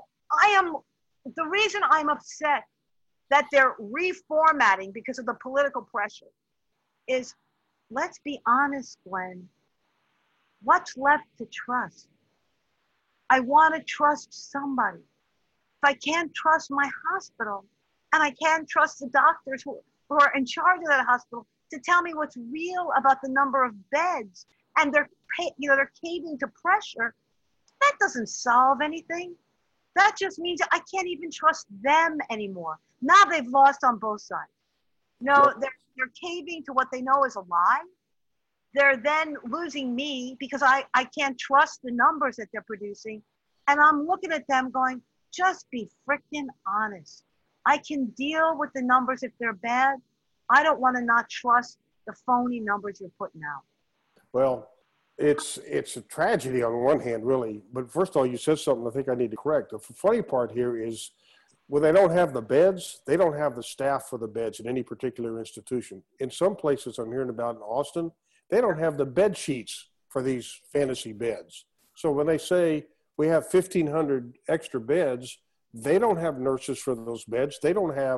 the reason I'm upset that they're reformatting because of the political pressure is, let's be honest, Glenn, what's left to trust? I want to trust somebody. If I can't trust my hospital, and I can't trust the doctors who are in charge of that hospital to tell me what's real about the number of beds, and they're caving to pressure, that doesn't solve anything. That just means I can't even trust them anymore. Now they've lost on both sides. They're caving to what they know is a lie. They're then losing me because I can't trust the numbers that they're producing. And I'm looking at them going, just be freaking honest. I can deal with the numbers if they're bad. I don't want to not trust the phony numbers you're putting out. Well, it's a tragedy on one hand, really. But first of all, you said something I think I need to correct. The funny part here is when they don't have the beds, they don't have the staff for the beds in any particular institution. In some places I'm hearing about in Austin, they don't have the bed sheets for these fantasy beds. So when they say we have 1,500 extra beds, they don't have nurses for those beds. They don't have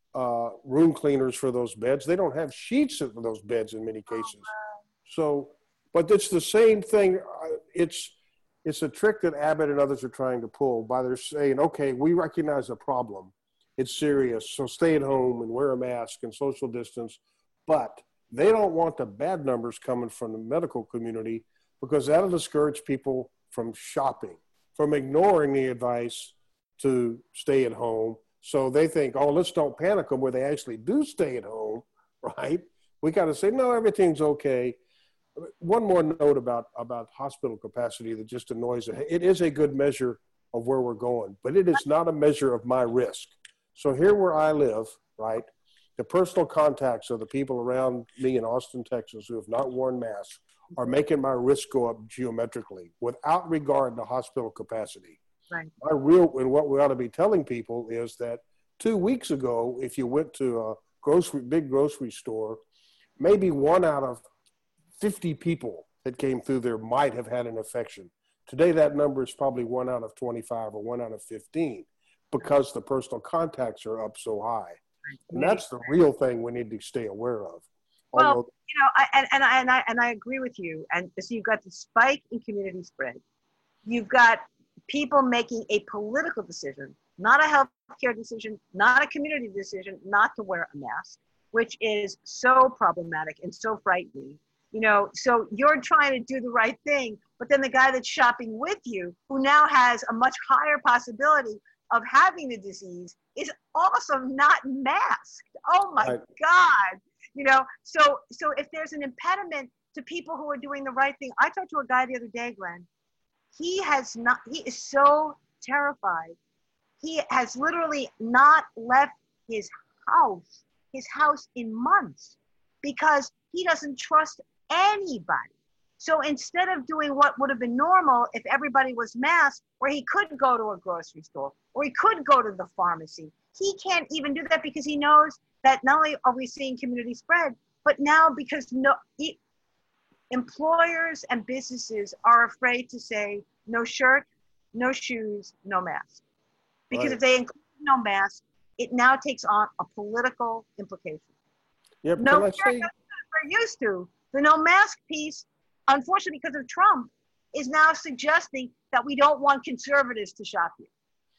room cleaners for those beds. They don't have sheets for those beds in many cases. So, but it's the same thing. It's a trick that Abbott and others are trying to pull by their saying, okay, we recognize the problem. It's serious. So stay at home and wear a mask and social distance. But they don't want the bad numbers coming from the medical community, because that'll discourage people from shopping, from ignoring the advice to stay at home. So they think, oh, let's don't panic them where they actually do stay at home, right? We got to say, no, everything's okay. One more note about hospital capacity that just annoys it. It is a good measure of where we're going, but it is not a measure of my risk. So here where I live, right, the personal contacts of the people around me in Austin, Texas, who have not worn masks are making my risk go up geometrically without regard to hospital capacity. Right. And what we ought to be telling people is that 2 weeks ago, if you went to a big grocery store, maybe 1 out of 50 people that came through there might have had an infection. Today, that number is probably 1 out of 25 or 1 out of 15, because the personal contacts are up so high. And that's the real thing we need to stay aware of. Well, I agree with you. And so you've got the spike in community spread. You've got people making a political decision, not a healthcare decision, not a community decision, not to wear a mask, which is so problematic and so frightening. So you're trying to do the right thing, but then the guy that's shopping with you, who now has a much higher possibility of having the disease, is also not masked. Oh my God. So if there's an impediment to people who are doing the right thing, I talked to a guy the other day, Glenn. He is so terrified. He has literally not left his house in months, because he doesn't trust anybody. So instead of doing what would have been normal if everybody was masked, where he could go to a grocery store or he could go to the pharmacy, he can't even do that because he knows that not only are we seeing community spread, but now because employers and businesses are afraid to say no shirt, no shoes, no mask. Because if they include no mask, it now takes on a political implication. Yep, no shirt, we're used to. The no mask piece, unfortunately, because of Trump, is now suggesting that we don't want conservatives to shop you.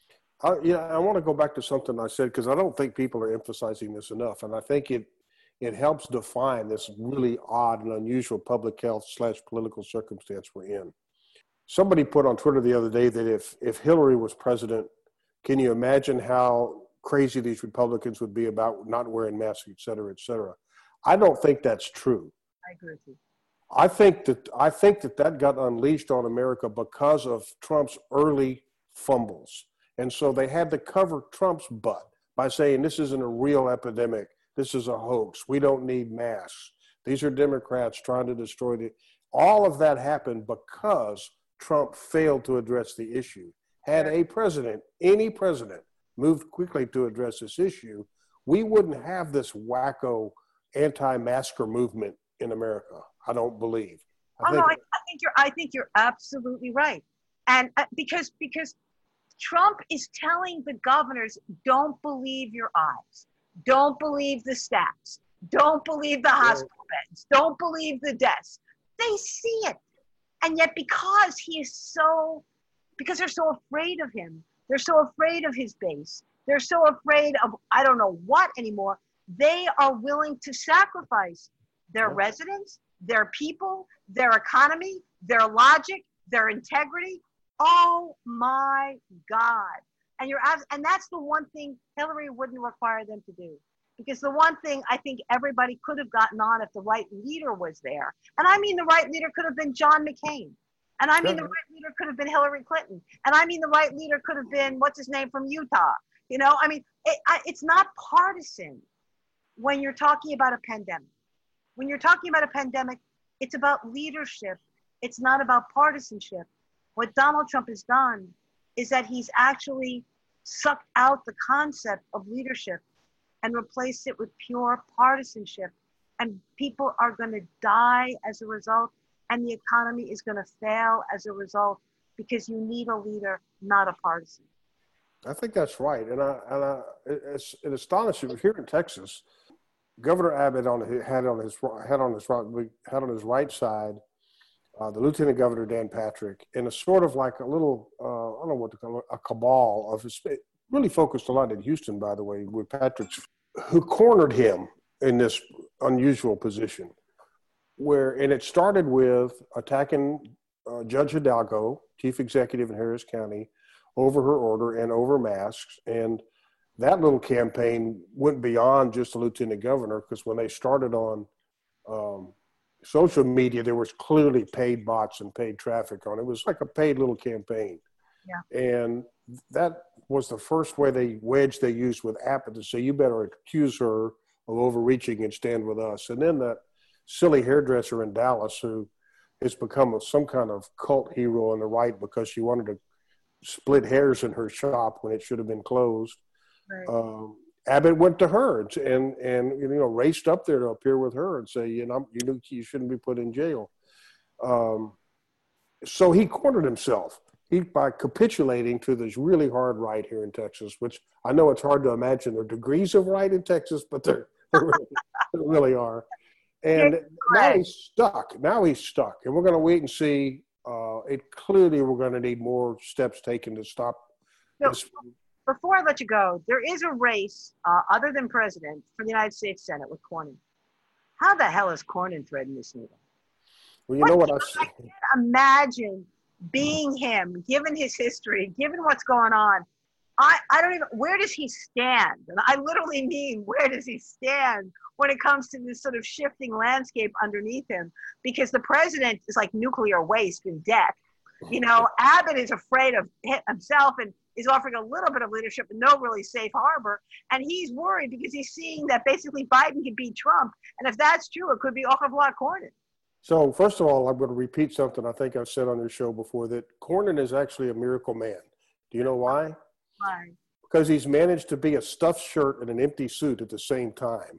I want to go back to something I said, because I don't think people are emphasizing this enough. And I think it helps define this really odd and unusual public health / political circumstance we're in. Somebody put on Twitter the other day that if Hillary was president, can you imagine how crazy these Republicans would be about not wearing masks, et cetera, et cetera. I don't think that's true. I agree with you. I think that got unleashed on America because of Trump's early fumbles. And so they had to cover Trump's butt by saying this isn't a real epidemic. This is a hoax. We don't need masks. These are Democrats trying to destroy all of that happened because Trump failed to address the issue. Had a president, any president, moved quickly to address this issue, we wouldn't have this wacko anti-masker movement in America. I don't believe. I think you're absolutely right. And because Trump is telling the governors, don't believe your eyes. Don't believe the stats. Don't believe the hospital beds. Don't believe the deaths. They see it. And yet because they're so afraid of him, they're so afraid of his base, they're so afraid of I don't know what anymore, they are willing to sacrifice their residents, their people, their economy, their logic, their integrity. Oh my God. And that's the one thing Hillary wouldn't require them to do. Because the one thing I think everybody could have gotten on if the right leader was there. And I mean the right leader could have been John McCain. And I mean the right leader could have been Hillary Clinton. And I mean the right leader could have been, what's his name, from Utah. You know, I mean, it's not partisan when you're talking about a pandemic. When you're talking about a pandemic, it's about leadership. It's not about partisanship. What Donald Trump has done is that he's actually sucked out the concept of leadership and replaced it with pure partisanship. And people are going to die as a result, and the economy is going to fail as a result because you need a leader, not a partisan. I think that's right. And it's astonishing. Here in Texas, Governor Abbott had on his right side the Lieutenant Governor Dan Patrick, in a sort of like a little I don't know what to call it, a cabal of his, really focused a lot in Houston, by the way, with Patrick, who cornered him in this unusual position. And it started with attacking Judge Hidalgo, chief executive in Harris County, over her order and over masks. And that little campaign went beyond just the lieutenant governor, because when they started on social media, there was clearly paid bots and paid traffic on it. It was like a paid little campaign. Yeah. And that was the first wedge they used with Abbott to say, you better accuse her of overreaching and stand with us. And then that silly hairdresser in Dallas, who has become some kind of cult hero on the right because she wanted to split hairs in her shop when it should have been closed. Right. Abbott went to her and raced up there to appear with her and say, you shouldn't be put in jail. So he cornered himself by capitulating to this really hard right here in Texas, which I know it's hard to imagine the degrees of right in Texas, but they really are. And now he's stuck. And we're going to wait and see. Clearly we're going to need more steps taken to stop this. Before I let you go, there is a race other than president for the United States Senate with Cornyn. How the hell is Cornyn threading this needle? Well, you know what I can't imagine being him, given his history, given what's going on. I don't even, where does he stand? And I literally mean, where does he stand when it comes to this sort of shifting landscape underneath him? Because the president is like nuclear waste and death. Abbott is afraid of himself, and is offering a little bit of leadership and no really safe harbor. And he's worried because he's seeing that basically Biden can beat Trump. And if that's true, it could be au revoir Cornyn. So first of all, I'm going to repeat something I think I've said on your show before, that Cornyn is actually a miracle man. Do you know why? Why? Because he's managed to be a stuffed shirt and an empty suit at the same time.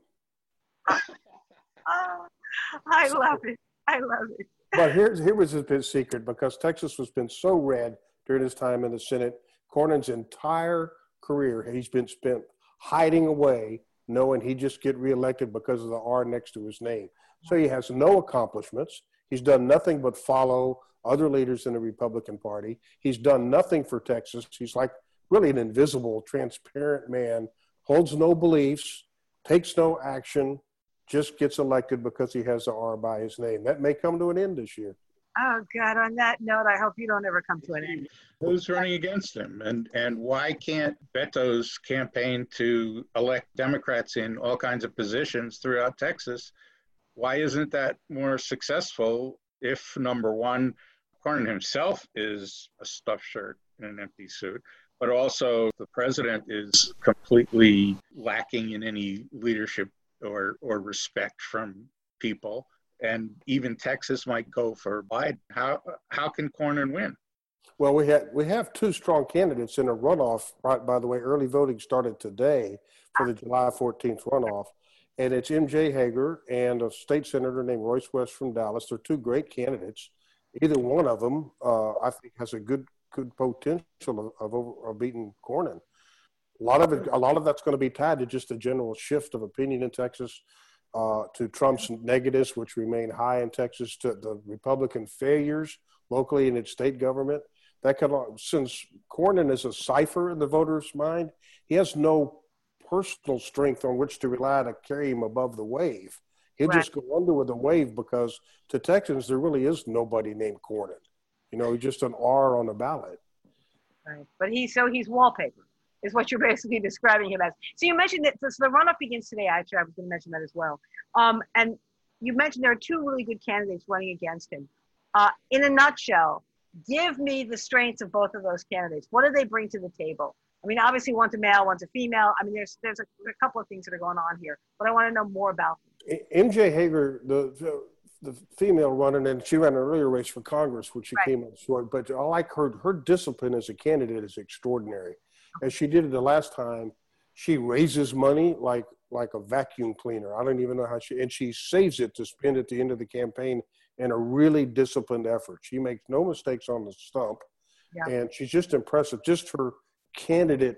Oh, I love it. I love it. But here was his secret, because Texas has been so red during his time in the Senate. Cornyn's entire career, he's been spent hiding away, knowing he'd just get reelected because of the R next to his name. So he has no accomplishments. He's done nothing but follow other leaders in the Republican Party. He's done nothing for Texas. He's like really an invisible, transparent man, holds no beliefs, takes no action, just gets elected because he has the R by his name. That may come to an end this year. Oh, God, on that note, I hope you don't ever come to an end. Who's running against him? And why can't Beto's campaign to elect Democrats in all kinds of positions throughout Texas? Why isn't that more successful if, number one, Cornyn himself is a stuffed shirt in an empty suit, but also the president is completely lacking in any leadership or respect from people, and even Texas might go for Biden. How can Cornyn win? Well, we have two strong candidates in a runoff. Right, by the way, early voting started today for the July 14th runoff, and it's M.J. Hager and a state senator named Royce West from Dallas. They're two great candidates. Either one of them, I think, has a good potential of beating Cornyn. A lot of that's going to be tied to just a general shift of opinion in Texas, to Trump's negatives, which remain high in Texas, to the Republican failures locally in its state government. Since Cornyn is a cipher in the voter's mind, he has no personal strength on which to rely to carry him above the wave. He'll just go under with the wave, because to Texans, there really is nobody named Cornyn. He's just an R on the ballot. Right. But he's wallpaper, is what you're basically describing him as. So you mentioned that the runoff begins today. Actually, I was going to mention that as well. And you mentioned there are two really good candidates running against him. In a nutshell, give me the strengths of both of those candidates. What do they bring to the table? I mean, obviously one's a male, one's a female. I mean, there's a couple of things that are going on here, but I want to know more about them. M.J. Hager, the female running, and she ran an earlier race for Congress, which she came up short. But I like her discipline as a candidate is extraordinary. As she did it the last time, she raises money like a vacuum cleaner. I don't even know how and she saves it to spend at the end of the campaign in a really disciplined effort. She makes no mistakes on the stump, and she's just impressive. Just her candidate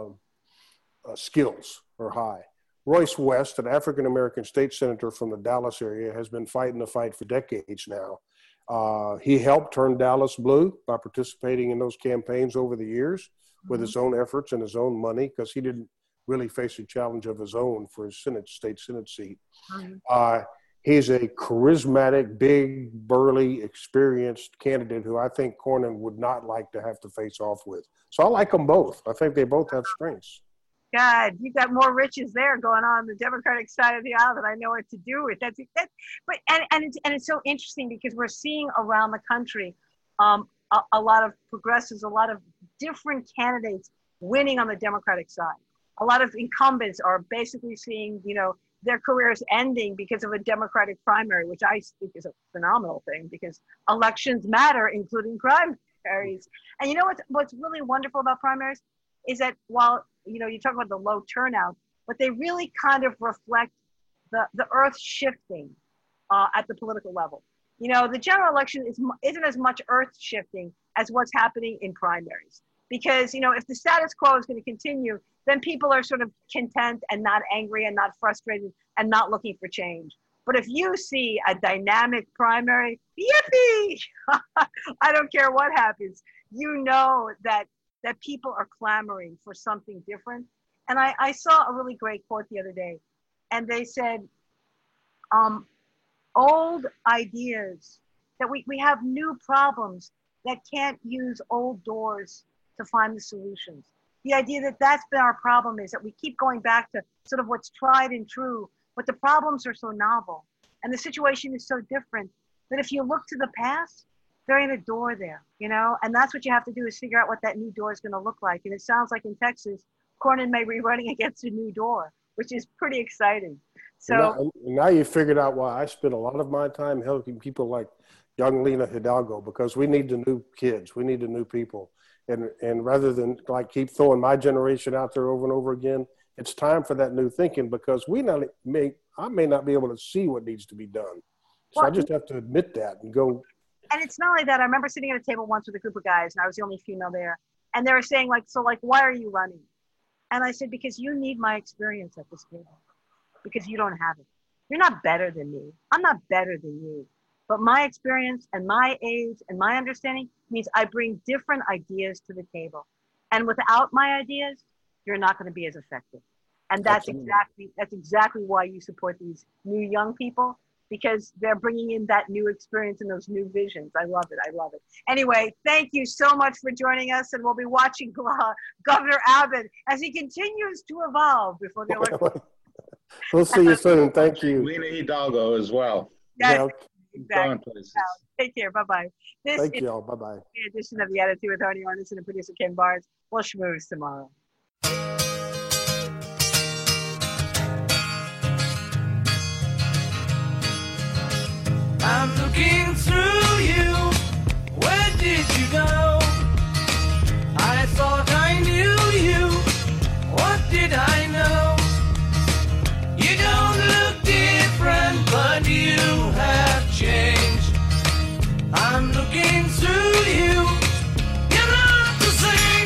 skills are high. Royce West, an African-American state senator from the Dallas area, has been fighting the fight for decades now. He helped turn Dallas blue by participating in those campaigns over the years with his own efforts and his own money, because he didn't really face a challenge of his own for his state Senate seat. He's a charismatic, big, burly, experienced candidate who I think Cornyn would not like to have to face off with. So I like them both. I think they both have strengths. God, you got more riches there going on the Democratic side of the aisle that I know what to do with. It's so interesting because we're seeing around the country a lot of progressives, a lot of different candidates winning on the Democratic side. A lot of incumbents are basically seeing, their careers ending because of a Democratic primary, which I think is a phenomenal thing because elections matter, including primaries. And you know what's really wonderful about primaries is that while, you talk about the low turnout, but they really kind of reflect the earth shifting at the political level. The general election isn't as much earth shifting as what's happening in primaries. Because, if the status quo is going to continue, then people are sort of content and not angry and not frustrated and not looking for change. But if you see a dynamic primary, yippee! I don't care what happens. You know that people are clamoring for something different. And I saw a really great quote the other day. And they said, old ideas, that we have new problems that can't use old doors to find the solutions. The idea that's been our problem is that we keep going back to sort of what's tried and true, but the problems are so novel and the situation is so different that if you look to the past, There ain't a door there, you know? And that's what you have to do, is figure out what that new door is going to look like. And it sounds like in Texas, Cornyn may be running against a new door, which is pretty exciting. So now you figured out why I spend a lot of my time helping people like young Lena Hidalgo, because we need the new kids. We need the new people. And rather than like keep throwing my generation out there over and over again, it's time for that new thinking, because I may not be able to see what needs to be done. So I just have to admit that and go. And it's not only that. I remember sitting at a table once with a group of guys, and I was the only female there. And they were saying, like, so, like, why are you running? And I said, because you need my experience at this table, because you don't have it. You're not better than me. I'm not better than you. But my experience and my age and my understanding means I bring different ideas to the table. And without my ideas, you're not going to be as effective. And that's exactly why you support these new young people, because they're bringing in that new experience and those new visions. I love it. I love it. Anyway, thank you so much for joining us. And we'll be watching Governor Abbott as he continues to evolve before the election. We'll see you soon. Thank you. Lena Hidalgo as well. Yes, exactly. Take care. Bye-bye. Thank you all. Bye-bye. The edition of The Attitude with Tony Arneson and producer Ken Barnes. We'll schmooze tomorrow. I'm looking through you. Where did you go? I thought I knew you. What did I know? You don't look different, but you have changed. I'm looking through you. You're not the same.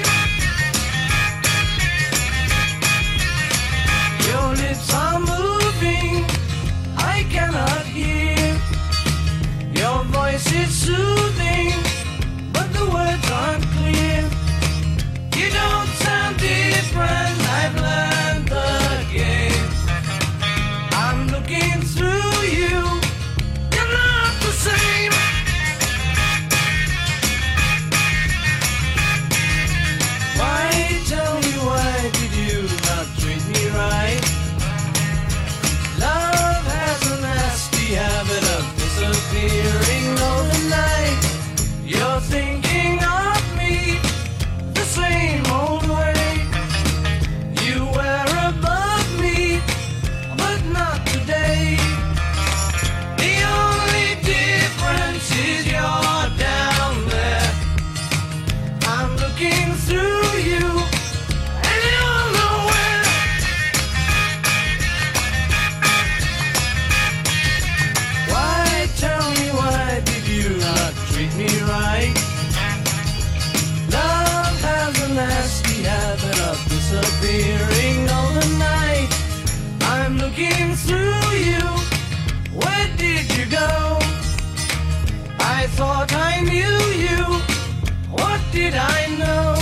Your lips are moving. I cannot hear. Your voice is soothing, but the words aren't clear. You don't sound different, I've learned the game. I'm looking through you, you're not the same. Why, tell me, why did you not treat me right? Love has a nasty habit of disappearing overnight. You're thinking of me the same old way. You were above me, but not today. The only difference is you're down there. I'm looking through you, and you're nowhere. Why, tell me, why did you not treat me right? Love has a nasty habit of disappearing overnight. I'm looking through you. Where did you go? I thought I knew you. What did I know?